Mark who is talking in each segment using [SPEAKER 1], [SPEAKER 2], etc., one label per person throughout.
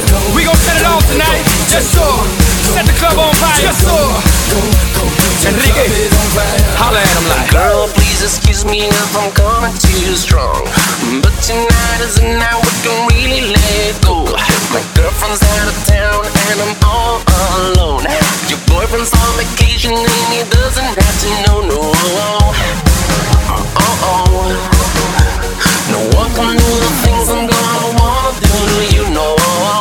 [SPEAKER 1] We gon' set it off tonight. Yes, sir. Set the club on fire. Yes, sir. Enrique, holla at him like.
[SPEAKER 2] Girl, please excuse me if I'm coming too strong, but tonight is the night we can really let go. My girlfriend's out of town and I'm all alone. Your boyfriend's on vacation and he doesn't have to know, no. No one can do the things I'm gonna wanna do to you, no.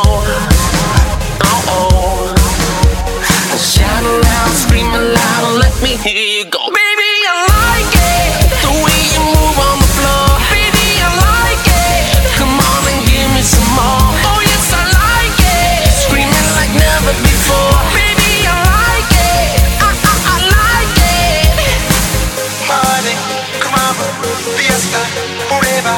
[SPEAKER 2] Shout aloud, scream aloud, let me hear you go. Baby, I like it, the way you move on the floor. Baby, I like it, come on and give me some more. Oh yes, I like it, screaming like never before. Baby, I like it, I like it.
[SPEAKER 3] Party, come on, fiesta, forever.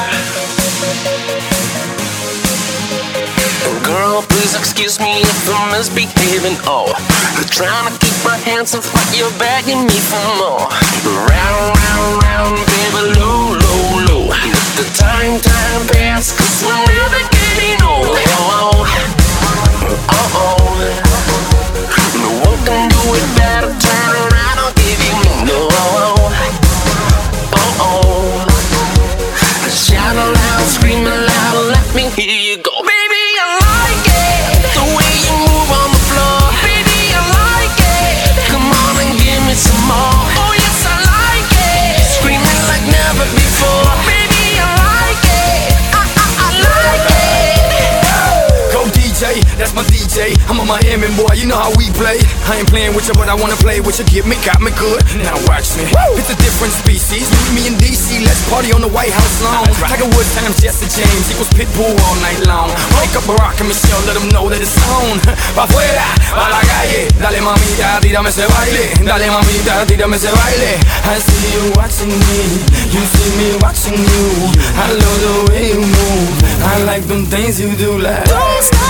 [SPEAKER 2] Girl, please excuse me if I'm misbehaving. Oh, I'm trying to keep my hands off, but you're begging me for more. Round, round, round, baby, low, low, low. Let the time pass, 'cause we're never getting old. No one can do it better. Turn around, I'll give you no. Shout aloud, scream aloud, let me hear you go. Baby, I like it, the way you move on the floor. Baby, I like it, come on and give me some more. Oh yes, I like it, screaming like never before. Baby, I like it, I like it.
[SPEAKER 1] Go DJ, that's my DJ. I'm a Miami boy, you know how we play. I ain't playing with you, but I wanna play with you. Get me, got me good. Now watch me. It's a different species. Meet me in DC, let's party on the White House lawn. Tiger Woods times Jesse James equals Pitbull all night long. Wake up Barack and Michelle, let them know that it's on. Pa' afuera, pa' la calle. Dale mamita, tírame ese baile. Dale mamita, tírame ese baile. I see you watching me, you see me watching you. I love the way you move, I like them things you do like.
[SPEAKER 2] Don't stop.